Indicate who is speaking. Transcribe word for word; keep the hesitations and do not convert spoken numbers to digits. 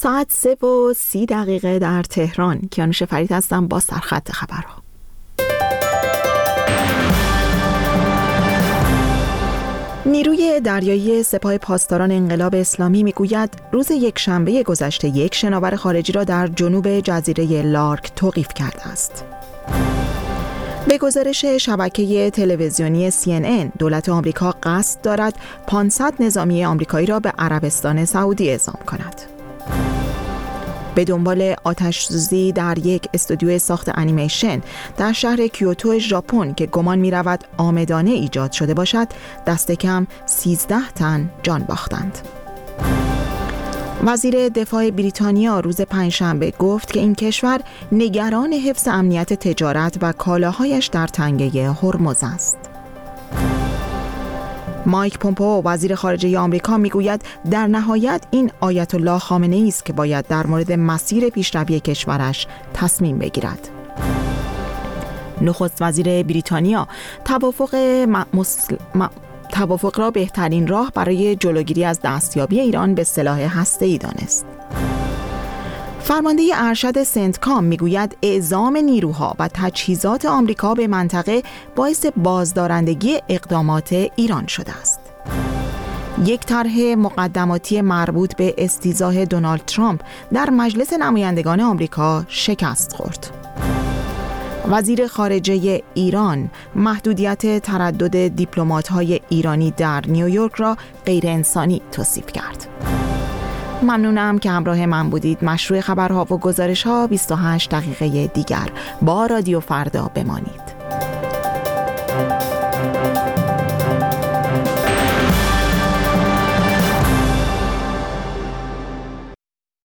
Speaker 1: ساعت سه و سی دقیقه در تهران. کیانوش فرید هستم با سرخط خبرها. نیروی دریایی سپاه پاسداران انقلاب اسلامی میگوید روز یکشنبه گذشته یک شناور خارجی را در جنوب جزیره لارک توقیف کرده است. به گزارش شبکه تلویزیونی سی ان ان، دولت آمریکا قصد دارد پانصد نظامی آمریکایی را به عربستان سعودی اعزام کند. به دنبال آتش‌سوزی در یک استودیو ساخت انیمیشن در شهر کیوتو ژاپن که گمان می‌رود عامدانه ایجاد شده باشد، دست کم سیزده تن جان باختند. وزیر دفاع بریتانیا روز پنجشنبه گفت که این کشور نگران حفظ امنیت تجارت و کالاهایش در تنگه هرمز است. مایک پومپئو وزیر خارجه آمریکا میگوید در نهایت این آیت الله خامنه‌ای است که باید در مورد مسیر پیشروی کشورش تصمیم بگیرد. نخست وزیر بریتانیا توافق مسل... م... توافق را بهترین راه برای جلوگیری از دستیابی ایران به سلاح هسته‌ای دانست. فرمانده ارشد سنتکام میگوید اعزام نیروها و تجهیزات آمریکا به منطقه باعث بازدارندگی اقدامات ایران شده است. یک طرح مقدماتی مربوط به استیضاح دونالد ترامپ در مجلس نمایندگان آمریکا شکست خورد. وزیر خارجه ایران محدودیت تردد دیپلمات‌های ایرانی در نیویورک را غیر انسانی توصیف کرد. ممنونم که همراه من بودید. مشروع خبرها و گزارش‌ها بیست و هشت دقیقه دیگر با رادیو فردا بمانید.